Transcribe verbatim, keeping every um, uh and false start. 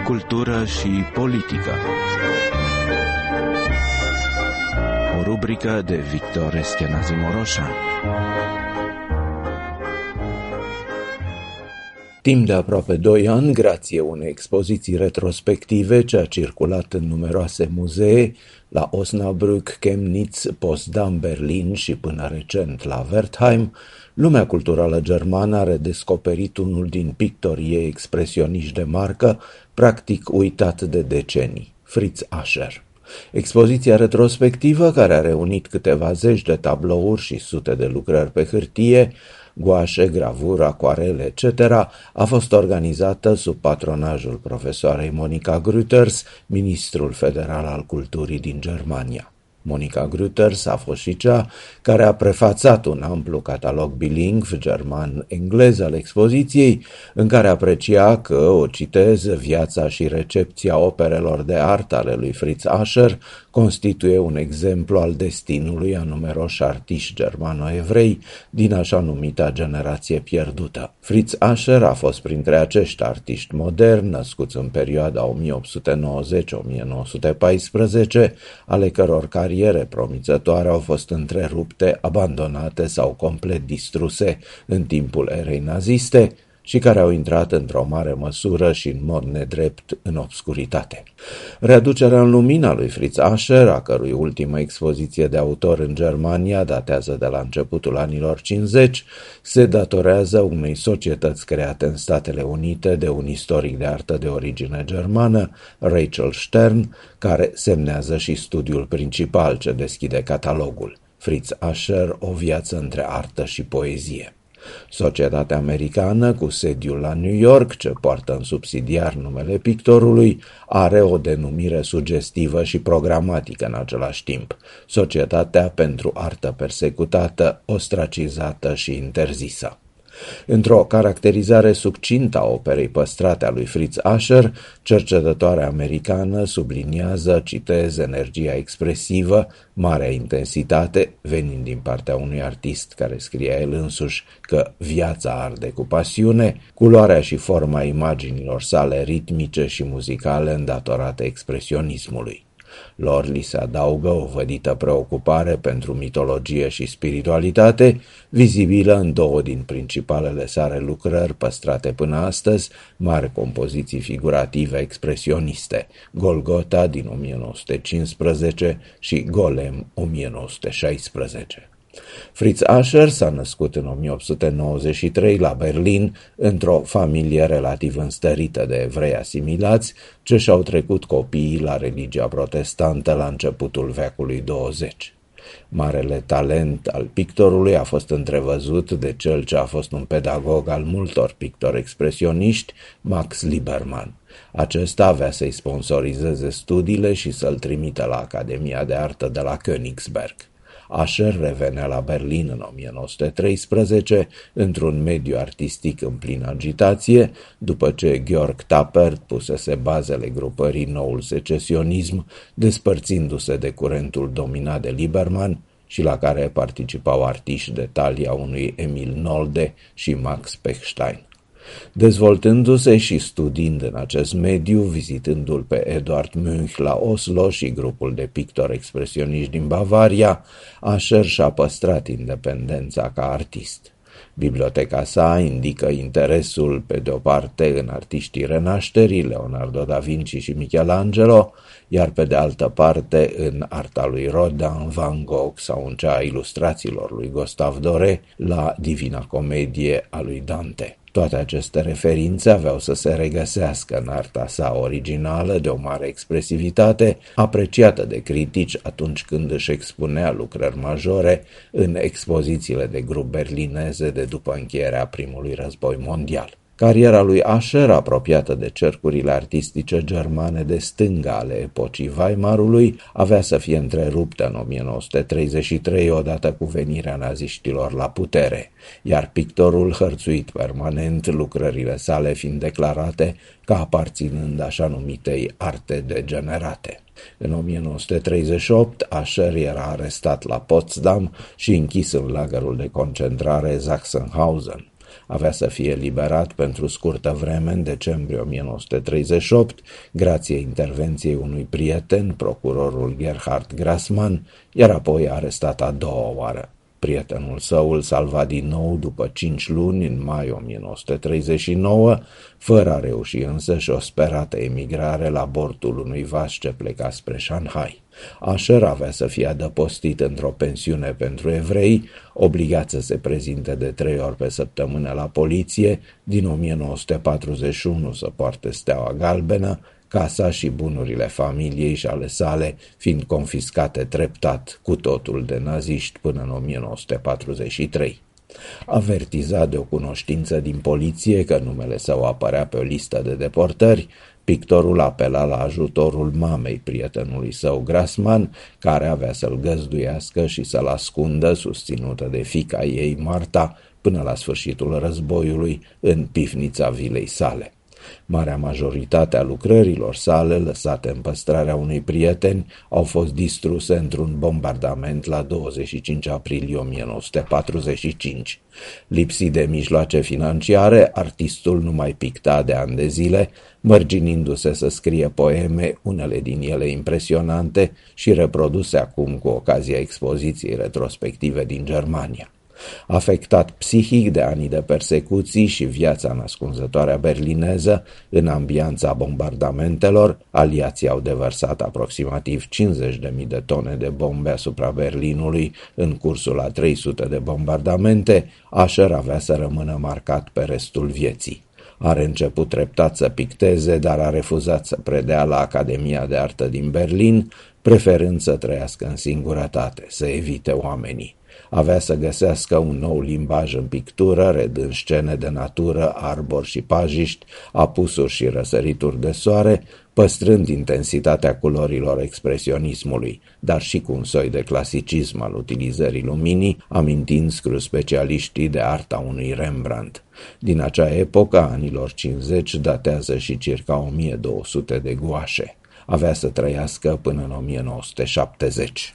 Cultură și politică. O rubrică de Victor Eschenazi Moroșan. Timp de aproape doi ani, grație unei expoziții retrospective ce a circulat în numeroase muzee, la Osnabrück, Chemnitz, Potsdam, Berlin și până recent la Wertheim, lumea culturală germană a redescoperit unul din pictorii ei expresioniști de marcă, practic uitat de decenii, Fritz Ascher. Expoziția retrospectivă, care a reunit câteva zeci de tablouri și sute de lucrări pe hârtie, guașe, gravuri, acoarele, et cetera, a fost organizată sub patronajul profesoarei Monika Grütters, ministrul federal al culturii din Germania. Monika Grütters a fost și cea care a prefațat un amplu catalog bilingv german-englez al expoziției, în care aprecia că, o citez, viața și recepția operelor de artă ale lui Fritz Ascher constituie un exemplu al destinului a numeroși artiști germano-evrei din așa numita generație pierdută. Fritz Ascher a fost printre acești artiști moderni, născuți în perioada o mie opt sute nouăzeci - o mie nouă sute paisprezece, ale căror cariere promițătoare au fost întrerupte, abandonate sau complet distruse în timpul erei naziste și care au intrat într-o mare măsură și în mod nedrept în obscuritate. Readucerea în lumina lui Fritz Ascher, a cărui ultimă expoziție de autor în Germania datează de la începutul anilor cincizeci, se datorează unei societăți create în Statele Unite de un istoric de artă de origine germană, Rachel Stern, care semnează și studiul principal ce deschide catalogul, Fritz Ascher, o viață între artă și poezie. Societatea americană, cu sediul la New York, ce poartă în subsidiar numele pictorului, are o denumire sugestivă și programatică în același timp: Societatea pentru Artă Persecutată, Ostracizată și Interzisă. Într-o caracterizare succintă a operei păstrate a lui Fritz Ascher, cercetătoarea americană subliniază, citez, energia expresivă, marea intensitate, venind din partea unui artist care scria el însuși că viața arde cu pasiune, culoarea și forma imaginilor sale ritmice și muzicale îndatorate expresionismului. Lor li se adaugă o vădită preocupare pentru mitologie și spiritualitate, vizibilă în două din principalele sale lucrări păstrate până astăzi, mari compoziții figurative expresioniste, Golgota din o mie nouă sute cincisprezece și Golem o mie nouă sute șaisprezece. Fritz Ascher s-a născut în o mie opt sute nouăzeci și trei la Berlin, într-o familie relativ înstărită de evrei asimilați, ce și-au trecut copiii la religia protestantă la începutul veacului douăzeci. Marele talent al pictorului a fost întrevăzut de cel ce a fost un pedagog al multor pictori expresioniști, Max Liebermann. Acesta avea să-i sponsorizeze studiile și să-l trimită la Academia de Artă de la Königsberg. Ascher revenea la Berlin în o mie nouă sute treisprezece, într-un mediu artistic în plină agitație, după ce Georg Tappert pusese bazele grupării Noul Secesionism, despărțindu-se de curentul dominat de Liebermann și la care participau artiști de talia unui Emil Nolde și Max Pechstein. Dezvoltându-se și studiind în acest mediu, vizitându-l pe Eduard Munch la Oslo și grupul de pictori expresioniști din Bavaria, Ascher și-a păstrat independența ca artist. Biblioteca sa indică interesul, pe de-o parte, în artiștii renașterii, Leonardo da Vinci și Michelangelo, iar pe de altă parte în arta lui Rodin, Van Gogh sau în cea a ilustrațiilor lui Gustave Doré la Divina Comedie a lui Dante. Toate aceste referințe aveau să se regăsească în arta sa originală de o mare expresivitate, apreciată de critici atunci când își expunea lucrări majore în expozițiile de grup berlineze de după încheierea primului război mondial. Cariera lui Ascher, apropiată de cercurile artistice germane de stânga ale epocii Weimarului, avea să fie întreruptă în o mie nouă sute treizeci și trei odată cu venirea naziștilor la putere, iar pictorul hărțuit permanent, lucrările sale fiind declarate ca aparținând așa numitei arte degenerate. În o mie nouă sute treizeci și opt, Ascher era arestat la Potsdam și închis în lagărul de concentrare Sachsenhausen. Avea să fie eliberat pentru scurtă vreme în decembrie o mie nouă sute treizeci și opt, grație intervenției unui prieten, procurorul Gerhard Grassmann, iar apoi arestat a doua oară. Prietenul său îl salva din nou după cinci luni, în mai o mie nouă sute treizeci și nouă, fără a reuși însă și o sperată emigrare la bordul unui vas ce pleca spre Shanghai. Asher avea să fie adăpostit într-o pensiune pentru evrei, obligat să se prezinte de trei ori pe săptămână la poliție, din o mie nouă sute patruzeci și unu să poarte steaua galbenă, casa și bunurile familiei și ale sale fiind confiscate treptat cu totul de naziști până în o mie nouă sute patruzeci și trei. Avertizat de o cunoștință din poliție că numele său apărea pe o listă de deportări, pictorul apela la ajutorul mamei prietenului său Grassmann, care avea să-l găzduiască și să-l ascundă, susținută de fiica ei Marta, până la sfârșitul războiului, în pivnița vilei sale. Marea majoritate a lucrărilor sale, lăsate în păstrarea unui prieten, au fost distruse într-un bombardament la douăzeci și cinci aprilie o mie nouă sute patruzeci și cinci. Lipsit de mijloace financiare, artistul nu mai picta de ani de zile, mărginindu-se să scrie poeme, unele din ele impresionante, și reproduse acum cu ocazia expoziției retrospective din Germania. Afectat psihic de anii de persecuții și viața nascunzătoare berlineză, în ambianța bombardamentelor, aliații au devărsat aproximativ cincizeci de mii de tone de bombe asupra Berlinului în cursul a trei sute de bombardamente. Asher avea să rămână marcat pe restul vieții. Are început treptat să picteze, dar a refuzat să predea la Academia de Artă din Berlin, preferând să trăiască în singurătate, să evite oamenii. Avea să găsească un nou limbaj în pictură, redând scene de natură, arbori și pajiști, apusuri și răsărituri de soare, păstrând intensitatea culorilor expresionismului, dar și cu un soi de clasicism al utilizării luminii, amintind scru specialiștii de arta unui Rembrandt. Din acea epocă, anilor cincizeci, datează și circa o mie două sute de guașe. Avea să trăiască până în o mie nouă sute șaptezeci.